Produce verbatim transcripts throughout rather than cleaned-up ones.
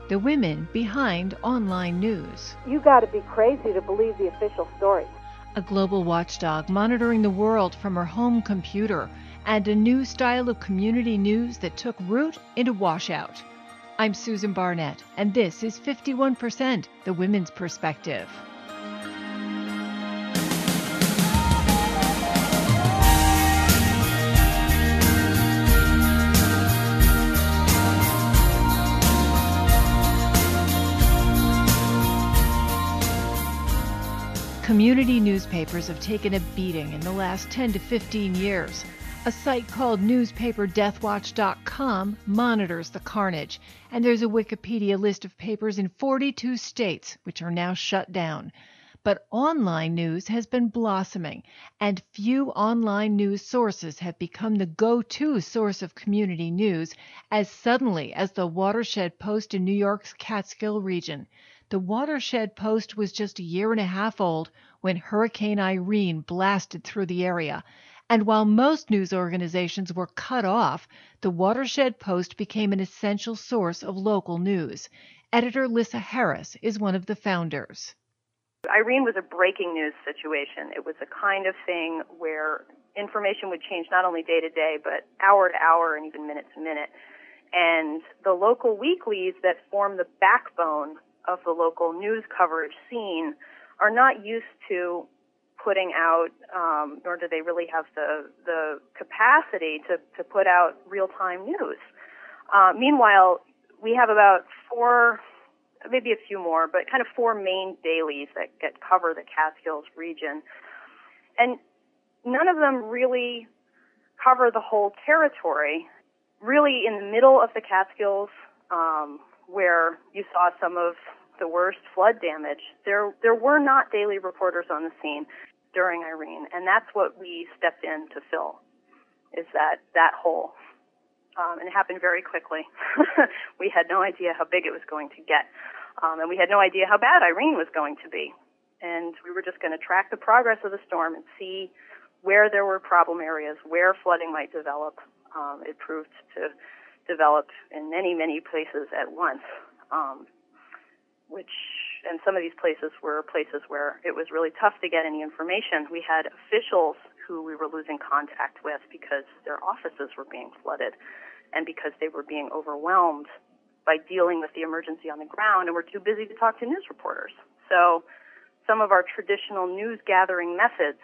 the women behind online news. You got to be crazy to believe the official story. A global watchdog monitoring the world from her home computer, and a new style of community news that took root into washout. I'm Susan Barnett, and this is fifty-one percent, the women's perspective. Community newspapers have taken a beating in the last ten to fifteen years. A site called newspaper death watch dot com monitors the carnage, and there's a Wikipedia list of papers in forty-two states which are now shut down. But online news has been blossoming, and few online news sources have become the go-to source of community news as suddenly as the Watershed Post in New York's Catskill region. The Watershed Post was just a year and a half old when Hurricane Irene blasted through the area. And while most news organizations were cut off, the Watershed Post became an essential source of local news. Editor Lissa Harris is one of the founders. Irene was a breaking news situation. It was a kind of thing where information would change not only day to day, but hour to hour and even minute to minute. And the local weeklies that form the backbone of the local news coverage scene are not used to putting out, um, nor do they really have the the capacity to, to put out real-time news. Uh, meanwhile, we have about four, maybe a few more, but kind of four main dailies that get cover the Catskills region. And none of them really cover the whole territory. Really in the middle of the Catskills, um, where you saw some of the worst flood damage, there there were not daily reporters on the scene during Irene, and that's what we stepped in to fill, is that that hole. Um, and it happened very quickly. We had no idea how big it was going to get, um, and we had no idea how bad Irene was going to be. And we were just going to track the progress of the storm and see where there were problem areas, where flooding might develop. Um, it proved to develop in many, many places at once, um, which, and some of these places were places where it was really tough to get any information. We had officials who we were losing contact with because their offices were being flooded and because they were being overwhelmed by dealing with the emergency on the ground and were too busy to talk to news reporters. So some of our traditional news gathering methods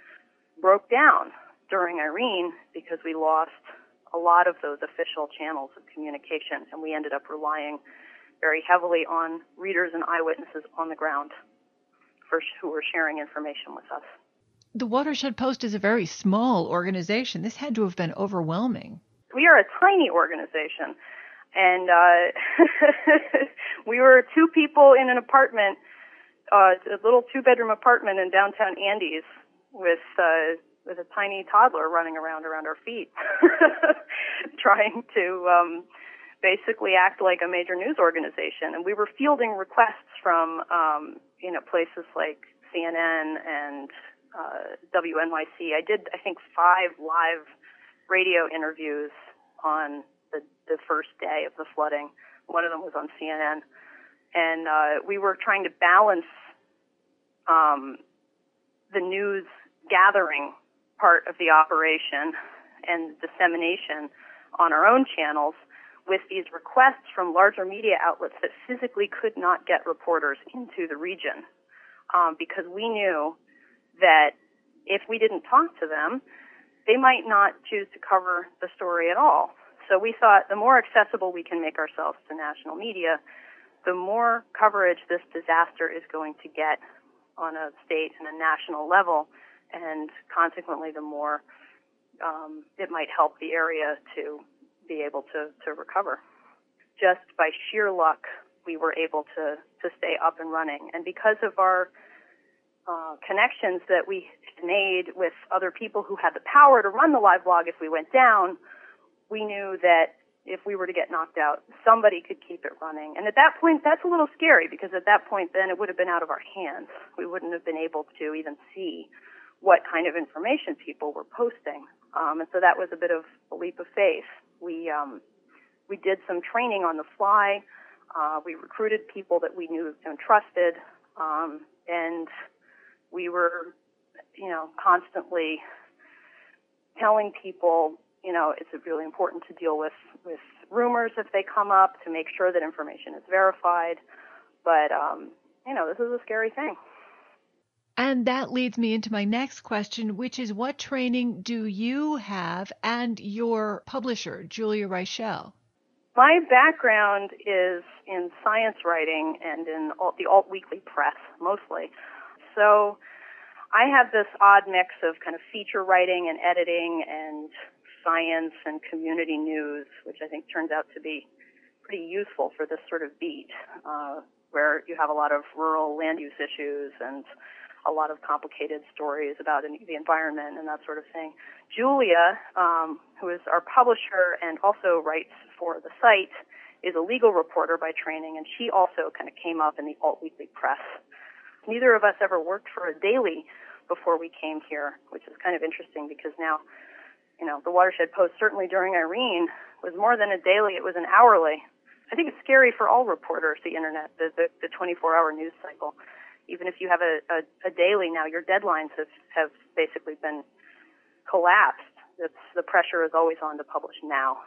broke down during Irene because we lost a lot of those official channels of communication, and we ended up relying very heavily on readers and eyewitnesses on the ground for, who were sharing information with us. The Watershed Post is a very small organization. This had to have been overwhelming. We are a tiny organization, and uh, we were two people in an apartment, uh, a little two-bedroom apartment in downtown Andes with uh, with a tiny toddler running around around our feet, trying to um, basically act like a major news organization. And we were fielding requests from um, you know places like C N N and uh, W N Y C. I did, I think, five live radio interviews on the, the first day of the flooding. One of them was on C N N. And uh, we were trying to balance um, the news gathering part of the operation and dissemination on our own channels with these requests from larger media outlets that physically could not get reporters into the region, um, because we knew that if we didn't talk to them, they might not choose to cover the story at all. So we thought the more accessible we can make ourselves to national media, the more coverage this disaster is going to get on a state and a national level, and consequently the more um, it might help the area to be able to, to recover. Just by sheer luck, we were able to, to stay up and running. And because of our uh, connections that we made with other people who had the power to run the live blog if we went down, we knew that if we were to get knocked out, somebody could keep it running. And at that point, that's a little scary, because at that point, then it would have been out of our hands. We wouldn't have been able to even see what kind of information people were posting. Um, and so that was a bit of a leap of faith. We um, we did some training on the fly Uh, we recruited people that we knew and trusted, um, and we were, you know, constantly telling people, you know, it's really important to deal with, with rumors if they come up, to make sure that information is verified. But, um, you know, this is a scary thing. And that leads me into my next question, which is what training do you have and your publisher, Julia Reichel? My background is in science writing and in alt, the alt weekly press, mostly. So I have this odd mix of kind of feature writing and editing and science and community news, which I think turns out to be pretty useful for this sort of beat, uh, where you have a lot of rural land use issues and a lot of complicated stories about the environment and that sort of thing. Julia, um, who is our publisher and also writes for the site, is a legal reporter by training, and she also kind of came up in the alt weekly press. Neither of us ever worked for a daily before we came here, which is kind of interesting because now, you know, the Watershed Post, certainly during Irene, was more than a daily, it was an hourly. I think it's scary for all reporters, the internet, the, the, the twenty-four hour news cycle. Even if you have a, a, a daily now, your deadlines have, have basically been collapsed. It's, the pressure is always on to publish now.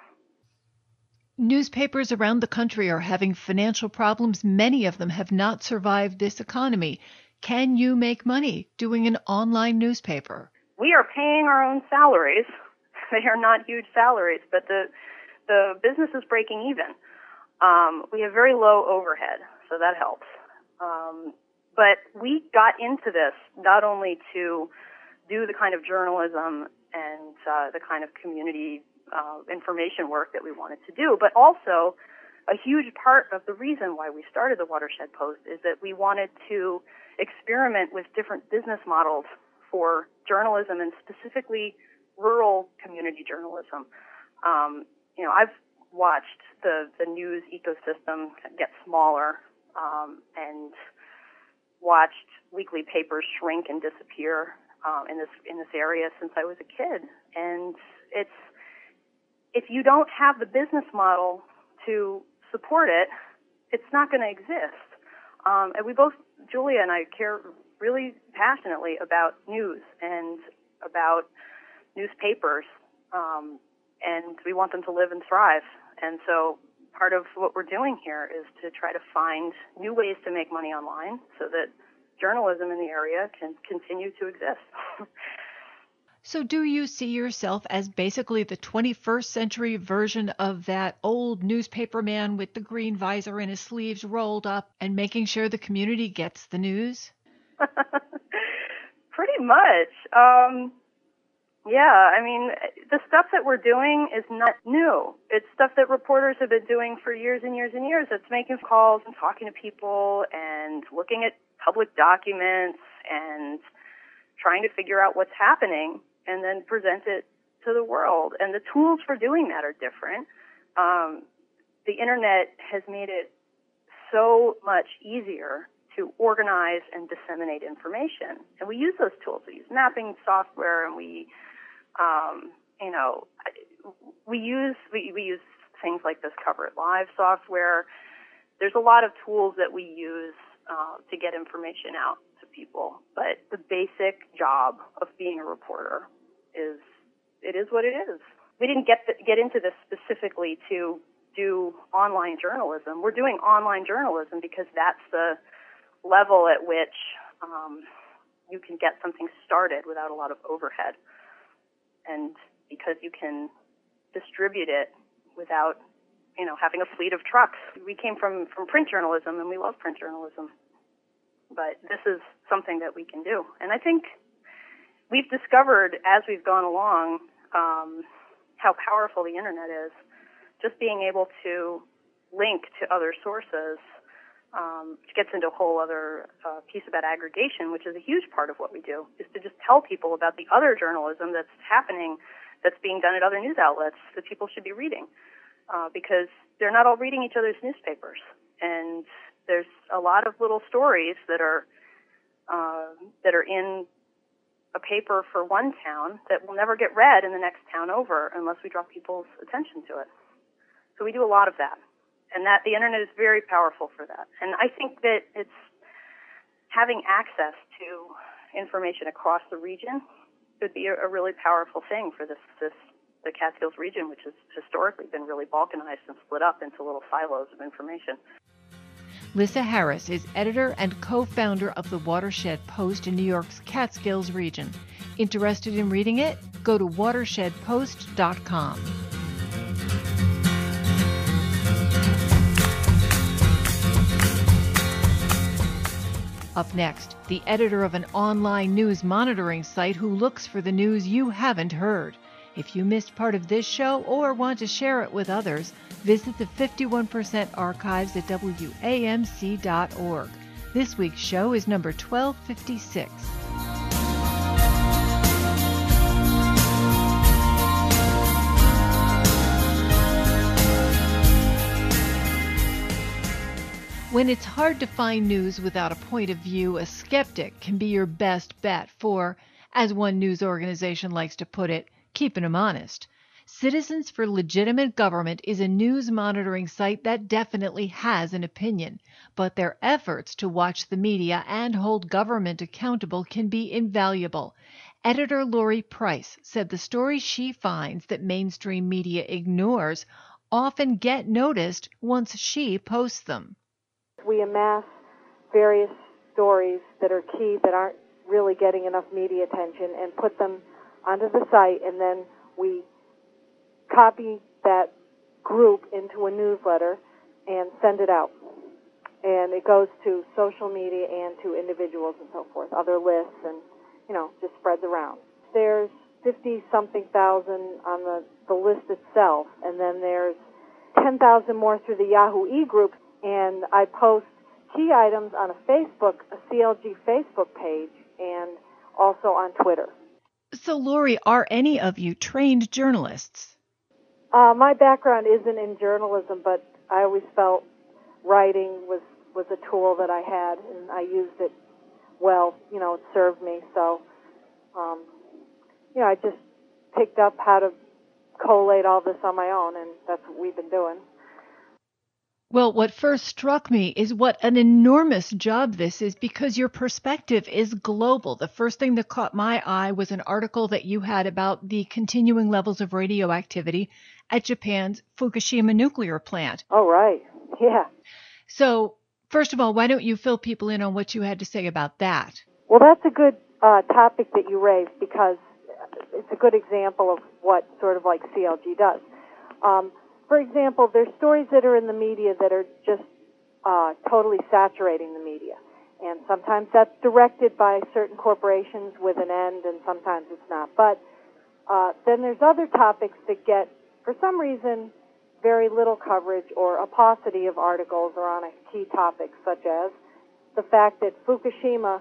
Newspapers around the country are having financial problems. Many of them have not survived this economy. Can you make money doing an online newspaper? We are paying our own salaries. They are not huge salaries, but the the business is breaking even. Um, we have very low overhead, so that helps. Um, But we got into this not only to do the kind of journalism and uh, the kind of community uh, information work that we wanted to do, but also a huge part of the reason why we started the Watershed Post is that we wanted to experiment with different business models for journalism and specifically rural community journalism. Um, you know, I've watched the, the news ecosystem get smaller um, and watched weekly papers shrink and disappear um, in this in this area since I was a kid. And it's if you don't have the business model to support it, it's not going to exist. Um, and we both, Julia and I, care really passionately about news and about newspapers, um, and we want them to live and thrive. And so part of what we're doing here is to try to find new ways to make money online so that journalism in the area can continue to exist. So do you see yourself as basically the twenty-first century version of that old newspaper man with the green visor and his sleeves rolled up and making sure the community gets the news? Pretty much. Um, yeah, I mean, the stuff that we're doing is not new. It's stuff that reporters have been doing for years and years and years. It's making calls and talking to people and looking at public documents and trying to figure out what's happening and then present it to the world. And the tools for doing that are different. Um, the internet has made it so much easier to organize and disseminate information. And we use those tools. We use mapping software, and we, um, you know, we use we, we use things like this Cover It Live software. There's a lot of tools that we use uh, to get information out to people. But the basic job of being a reporter is, it is what it is. We didn't get the, get into this specifically to do online journalism. We're doing online journalism because that's the level at which um, you can get something started without a lot of overhead, and because you can distribute it without, you know, having a fleet of trucks. We came from, from print journalism, and we love print journalism, but this is something that we can do. And I think we've discovered as we've gone along um, how powerful the internet is. Just being able to link to other sources, um, which gets into a whole other uh, piece about aggregation, which is a huge part of what we do, is to just tell people about the other journalism that's happening, that's being done at other news outlets that people should be reading, uh, because they're not all reading each other's newspapers. And there's a lot of little stories that are uh, that are in a paper for one town that will never get read in the next town over unless we draw people's attention to it. So we do a lot of that. And that the internet is very powerful for that. And I think that it's having access to information across the region would be a, a really powerful thing for this, this the Catskills region, which has historically been really balkanized and split up into little silos of information. Lissa Harris is editor and co-founder of the Watershed Post in New York's Catskills region. Interested in reading it? Go to watershed post dot com. Up next, the editor of an online news monitoring site who looks for the news you haven't heard. If you missed part of this show or want to share it with others, visit the fifty-one percent archives at W A M C dot org. This week's show is number twelve fifty-six. When it's hard to find news without a point of view, a skeptic can be your best bet for, as one news organization likes to put it, keeping them honest. Citizens for Legitimate Government is a news monitoring site that definitely has an opinion, but their efforts to watch the media and hold government accountable can be invaluable. Editor Lori Price said the stories she finds that mainstream media ignores often get noticed once she posts them. We amass various stories that are key that aren't really getting enough media attention and put them onto the site, and then we copy that group into a newsletter and send it out. And it goes to social media and to individuals and so forth, other lists, and, you know, just spreads around. There's fifty-something thousand on the, the list itself, and then there's ten thousand more through the Yahoo e-group. And I post key items on a Facebook, a C L G Facebook page, and also on Twitter. So, Lori, are any of you trained journalists? Uh, my background isn't in journalism, but I always felt writing was, was a tool that I had, and I used it well. You know, it served me. So, um, you know, I just picked up how to collate all this on my own, and that's what we've been doing. Well, what first struck me is what an enormous job this is, because your perspective is global. The first thing that caught my eye was an article that you had about the continuing levels of radioactivity at Japan's Fukushima nuclear plant. Oh, right. Yeah. So, first of all, why don't you fill people in on what you had to say about that? Well, that's a good uh, topic that you raised, because it's a good example of what sort of like C L G does. Um, For example, there's stories that are in the media that are just uh, totally saturating the media. And sometimes that's directed by certain corporations with an end, and sometimes it's not. But uh, then there's other topics that get, for some reason, very little coverage or a paucity of articles or on a key topic, such as the fact that Fukushima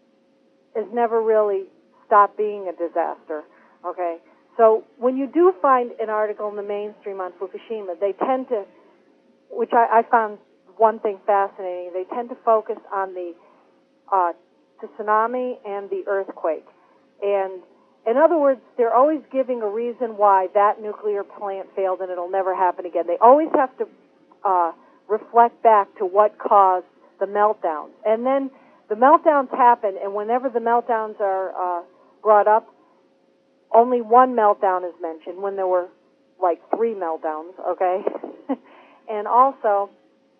has never really stopped being a disaster, okay? So when you do find an article in the mainstream on Fukushima, they tend to, which I, I found one thing fascinating, they tend to focus on the, uh, the tsunami and the earthquake. And in other words, they're always giving a reason why that nuclear plant failed and it'll never happen again. They always have to uh, reflect back to what caused the meltdowns. And then the meltdowns happen, and whenever the meltdowns are uh, brought up, only one meltdown is mentioned when there were like three meltdowns, okay? And also,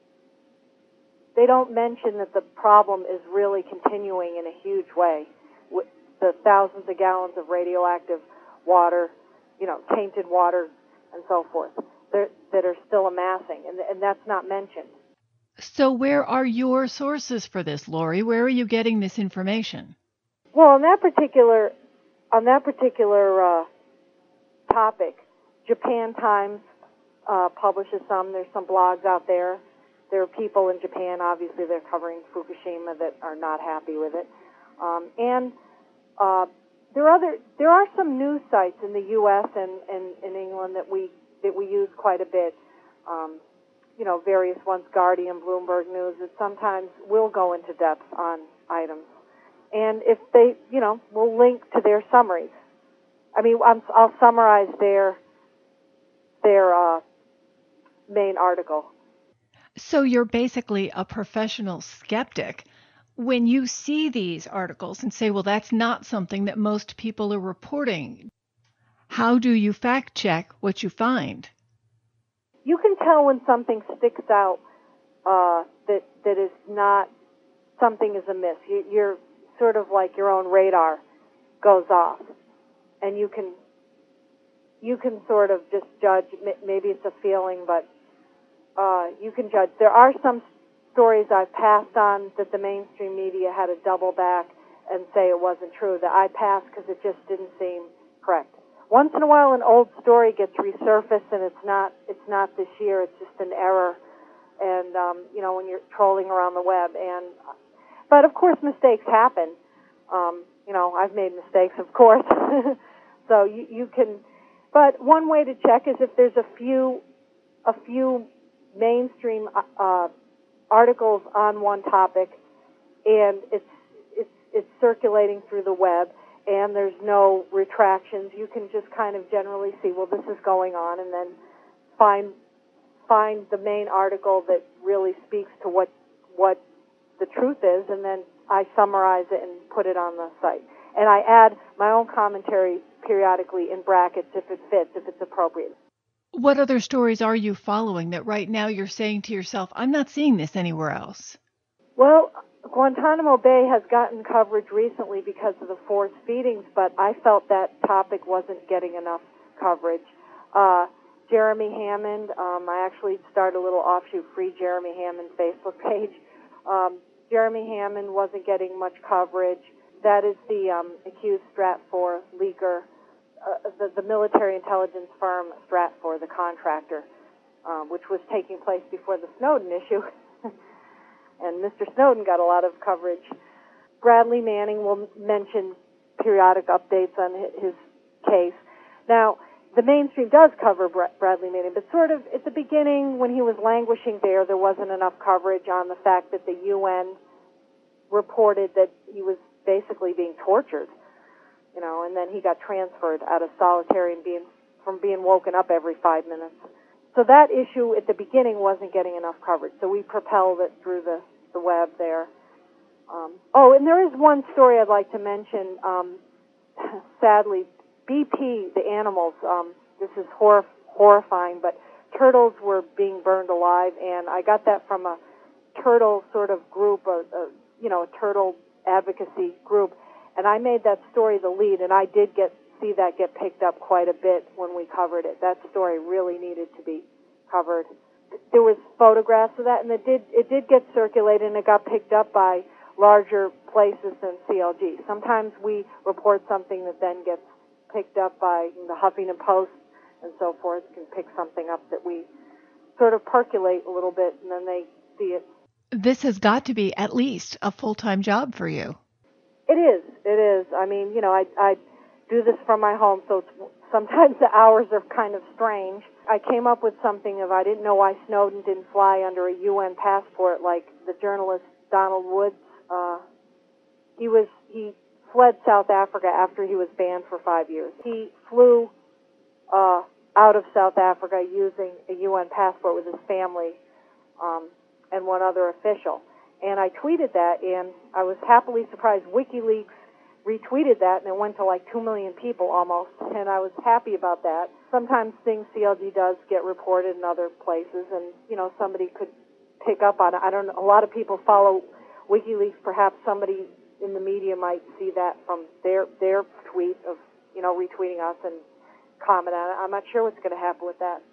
they don't mention that the problem is really continuing in a huge way with the thousands of gallons of radioactive water, you know, tainted water and so forth that are still amassing, and, and that's not mentioned. So where are your sources for this, Lori? Where are you getting this information? Well, on that particular On that particular uh, topic, Japan Times uh, publishes some. There's some blogs out there. There are people in Japan, obviously, they're covering Fukushima that are not happy with it. Um, and uh, there are other. There are some news sites in the U S and, and in England that we that we use quite a bit. Um, you know, various ones, Guardian, Bloomberg News, that sometimes will go into depth on items. And if they, you know, we'll link to their summaries. I mean, I'm, I'll summarize their their uh, main article. So you're basically a professional skeptic. When you see these articles and say, well, that's not something that most people are reporting, how do you fact check what you find? You can tell when something sticks out uh, that that is not, something is amiss. You, you're sort of like your own radar goes off, and you can you can sort of just judge. Maybe it's a feeling, but uh, you can judge. There are some stories I've passed on that the mainstream media had to double back and say it wasn't true, that I passed because it just didn't seem correct. Once in a while, an old story gets resurfaced, and it's not it's not this year. It's just an error, and um, you know, when you're trolling around the web, and but of course mistakes happen. Um, you know, I've made mistakes, of course. So you you can, but one way to check is if there's a few a few mainstream uh, articles on one topic, and it's it's it's circulating through the web, and there's no retractions. You can just kind of generally see, well, this is going on, and then find find the main article that really speaks to what what the truth is, and then I summarize it and put it on the site. And I add my own commentary periodically in brackets if it fits, if it's appropriate. What other stories are you following that right now you're saying to yourself, I'm not seeing this anywhere else? Well, Guantanamo Bay has gotten coverage recently because of the forced feedings, but I felt that topic wasn't getting enough coverage. Uh, Jeremy Hammond, um, I actually started a little offshoot Free Jeremy Hammond Facebook page. Um, Jeremy Hammond wasn't getting much coverage. That is the um, accused Stratfor leaker, uh, the, the military intelligence firm Stratfor, the contractor, um, which was taking place before the Snowden issue. And Mister Snowden got a lot of coverage. Bradley Manning will mention periodic updates on his case. Now, the mainstream does cover Bradley Manning, but sort of at the beginning when he was languishing there, there wasn't enough coverage on the fact that the U N reported that he was basically being tortured, you know, and then he got transferred out of solitary and being from being woken up every five minutes. So that issue at the beginning wasn't getting enough coverage, so we propelled it through the, the web there. Um, oh, and there is one story I'd like to mention. Um, sadly, B P, the animals, um, this is hor- horrifying, but turtles were being burned alive, and I got that from a turtle sort of group, a, a, you know, a turtle advocacy group, and I made that story the lead, and I did get see that get picked up quite a bit when we covered it. That story really needed to be covered. There was photographs of that, and it did it did get circulated, and it got picked up by larger places than C L G. Sometimes we report something that then gets picked up by the Huffington Post and so forth, can pick something up that we sort of percolate a little bit, and then they see it. This has got to be at least a full-time job for you. It is. It is. I mean, you know, I I do this from my home, so it's, sometimes the hours are kind of strange. I came up with something of I didn't know why Snowden didn't fly under a U N passport like the journalist Donald Woods. Uh, he was he fled South Africa after he was banned for five years. He flew uh, out of South Africa using a U N passport with his family um, and one other official. And I tweeted that, and I was happily surprised. WikiLeaks retweeted that, and it went to like two million people almost, and I was happy about that. Sometimes things C L G does get reported in other places, and, you know, somebody could pick up on it. I don't know. A lot of people follow WikiLeaks. Perhaps somebody in the media might see that from their their tweet of, you know, retweeting us and comment on it. I'm not sure what's going to happen with that.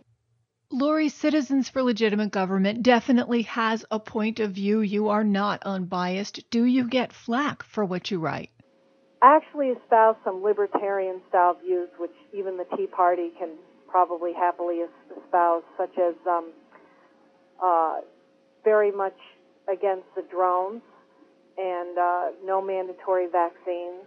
Lori, Citizens for Legitimate Government definitely has a point of view. You are not unbiased. Do you get flack for what you write? I actually espouse some libertarian-style views, which even the Tea Party can probably happily espouse, such as um, uh, very much against the drones and uh, no mandatory vaccines,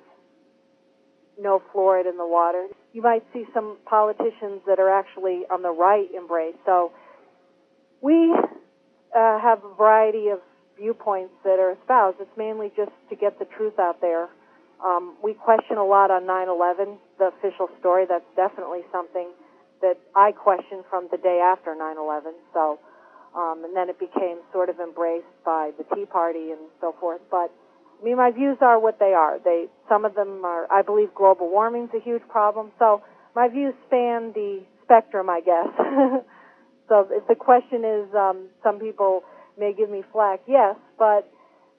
no fluoride in the water. You might see some politicians that are actually on the right embrace. So we uh, have a variety of viewpoints that are espoused. It's mainly just to get the truth out there. Um, we question a lot on nine eleven, the official story. That's definitely something that I question from the day after nine eleven. So Um, and then it became sort of embraced by the Tea Party and so forth. But, I mean, my views are what they are. They, some of them are, I believe global warming's a huge problem. So my views span the spectrum, I guess. So if the question is, um, some people may give me flack, yes, but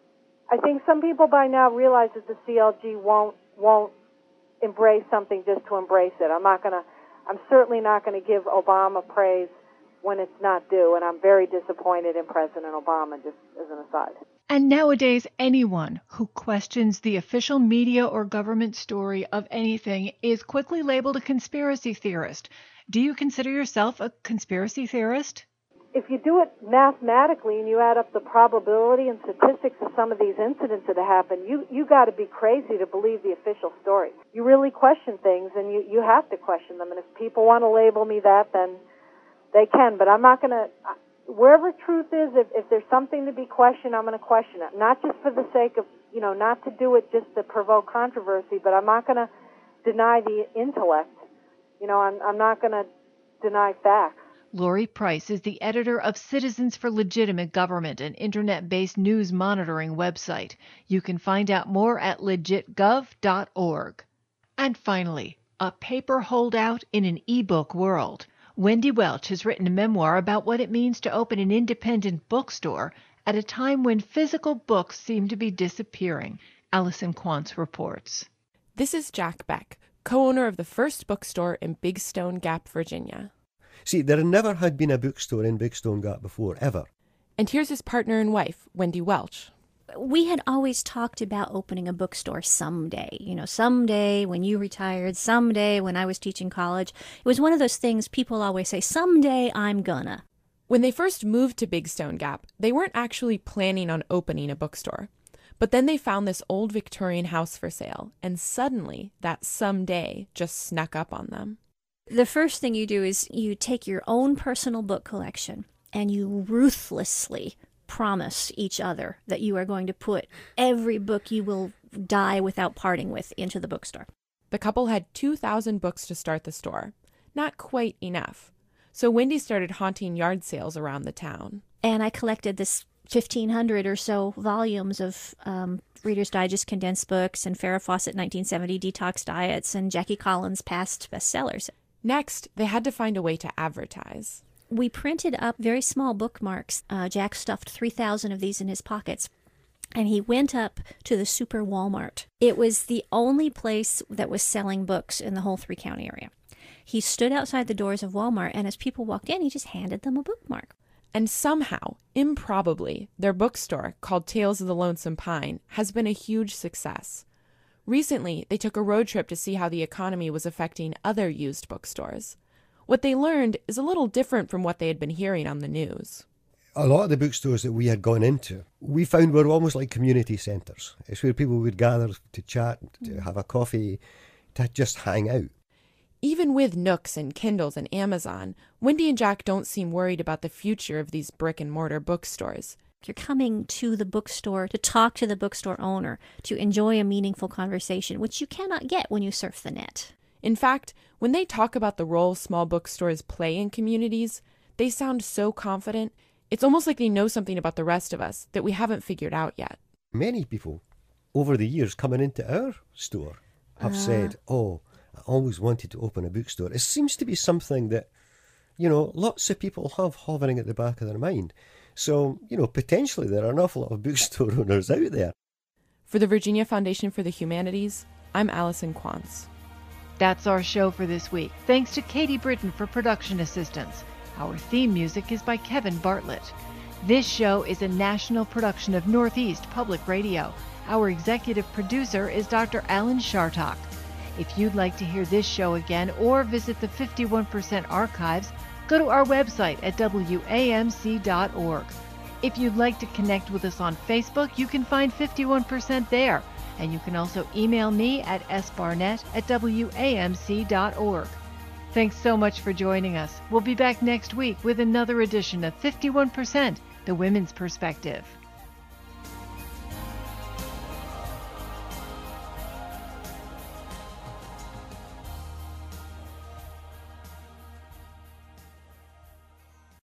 I think some people by now realize that the C L G won't won't embrace something just to embrace it. I'm not gonna. I'm certainly not going to give Obama praise when it's not due, and I'm very disappointed in President Obama, just as an aside. And nowadays, anyone who questions the official media or government story of anything is quickly labeled a conspiracy theorist. Do you consider yourself a conspiracy theorist? If you do it mathematically and you add up the probability and statistics of some of these incidents that have happened, you you got to be crazy to believe the official story. You really question things, and you, you have to question them. And if people want to label me that, then they can. But I'm not going to, wherever truth is, if, if there's something to be questioned, I'm going to question it. Not just for the sake of, you know, not to do it just to provoke controversy, but I'm not going to deny the intellect. You know, I'm, I'm not going to deny facts. Lori Price is the editor of Citizens for Legitimate Government, an internet-based news monitoring website. You can find out more at legit gov dot org. And finally, a paper holdout in an e-book world. Wendy Welch has written a memoir about what it means to open an independent bookstore at a time when physical books seem to be disappearing. Allison Quantz reports. This is Jack Beck, co-owner of the first bookstore in Big Stone Gap, Virginia. See, there never had been a bookstore in Big Stone Gap before, ever. And here's his partner and wife, Wendy Welch. We had always talked about opening a bookstore someday. You know, someday when you retired, someday when I was teaching college. It was one of those things people always say, someday I'm gonna. When they first moved to Big Stone Gap, they weren't actually planning on opening a bookstore. But then they found this old Victorian house for sale, and suddenly that someday just snuck up on them. The first thing you do is you take your own personal book collection and you ruthlessly promise each other that you are going to put every book you will die without parting with into the bookstore. The couple had two thousand books to start the store. Not quite enough. So Wendy started haunting yard sales around the town. And I collected this fifteen hundred or so volumes of um, Reader's Digest condensed books and Farrah Fawcett nineteen seventy detox diets and Jackie Collins' past bestsellers. Next, they had to find a way to advertise. We printed up very small bookmarks. Uh, Jack stuffed three thousand of these in his pockets, and he went up to the Super Walmart. It was the only place that was selling books in the whole three-county area. He stood outside the doors of Walmart, and as people walked in, he just handed them a bookmark. And somehow, improbably, their bookstore, called Tales of the Lonesome Pine, has been a huge success. Recently, they took a road trip to see how the economy was affecting other used bookstores. What they learned is a little different from what they had been hearing on the news. A lot of the bookstores that we had gone into, we found were almost like community centres. It's where people would gather to chat, to have a coffee, to just hang out. Even with Nooks and Kindles and Amazon, Wendy and Jack don't seem worried about the future of these brick-and-mortar bookstores. You're coming to the bookstore to talk to the bookstore owner, to enjoy a meaningful conversation, which you cannot get when you surf the net. In fact, when they talk about the role small bookstores play in communities, they sound so confident, it's almost like they know something about the rest of us that we haven't figured out yet. Many people over the years coming into our store have uh. said, oh, I always wanted to open a bookstore. It seems to be something that, you know, lots of people have hovering at the back of their mind. So, you know, potentially there are an awful lot of bookstore owners out there. For the Virginia Foundation for the Humanities, I'm Allison Quantz. That's our show for this week. Thanks to Katie Britton for production assistance. Our theme music is by Kevin Bartlett. This show is a national production of Northeast Public Radio. Our executive producer is Doctor Alan Shartok. If you'd like to hear this show again or visit the fifty-one percent archives, go to our website at W A M C dot org. If you'd like to connect with us on Facebook, you can find fifty-one percent there. And you can also email me at s barnett at W A M C dot org. Thanks so much for joining us. We'll be back next week with another edition of fifty-one percent, The Women's Perspective.